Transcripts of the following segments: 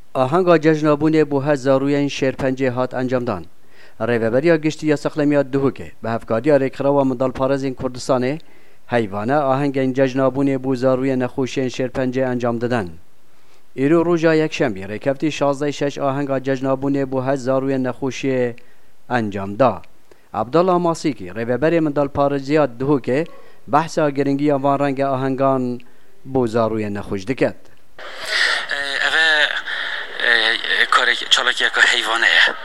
آهنگا ججنابونه بو هزاروین شیرپنجه هات انجام دان. ریوبریا گشتی یا سقلمیات دهوکه به هفکادیا ریکرا و مدال پارزین کردستانه حیوانه آهنگ ججنابونه بو زاروی نخوشین شیرپنجه انجام دادن. ایرو روزا یک شنبه ریکفتی 16/6 آهنگا ججنابونه بو هزاروی نخوشی انجام دا. عبدالله ماسیکی ریوبری مدال پارزیات دهوکه بحثا گرنگی وان رنگ آهنگان بو زاروی نخوش دکت. کاری چالاکی که حیوانه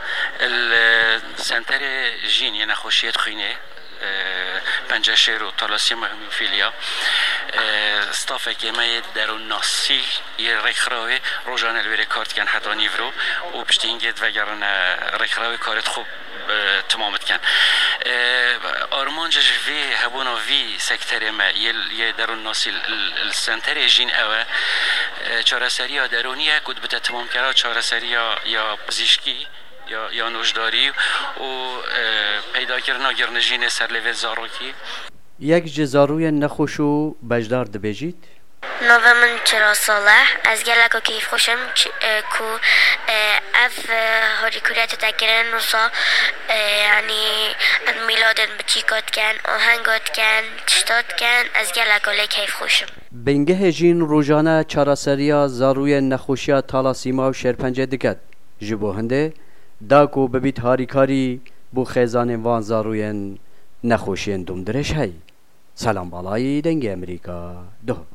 سنتر جین یه نخوشیت خینه پنجه شیر و تالاسیم و هموفیلیا استافه که ما درون ناسی یه رخراوی روزانه الوری کارت کن حتی نیورو و پشتی اینگید وگرن رخراوی کارت خوب تمامت کن آرمانجش وی هبونا وی سکتر ما یه درون ناسی السنتر جین اوه چارەسەری دەرونیە کود بتە تمامکەرا چارەسەری یا پزیشکی یا نوشداری و پیداکردنا گرنژین سەر لێوێ زاڕۆکی یک جزاروی نەخۆش و بەشدار دەبێژیت؟ ناوە من چرا صالح از گەلێک و کەیف خۆشم کو ئەف هۆریکوریەتە تەکردن وسا یعنی میلادن بچیکات کن آهنگات کن تشتات کن از گەلێک و لێ کەیف خۆشم بنگه جین روزانه چارەسەریya زاروی نەخۆشیە تالاسیما و شێرپەنجە دکات ji bo hindê dak û bibît harîkarî bû xêzanên van zarûyên nexweşiyên dûmdirêj hey. Selam balayî dengê Amerîka. Doh.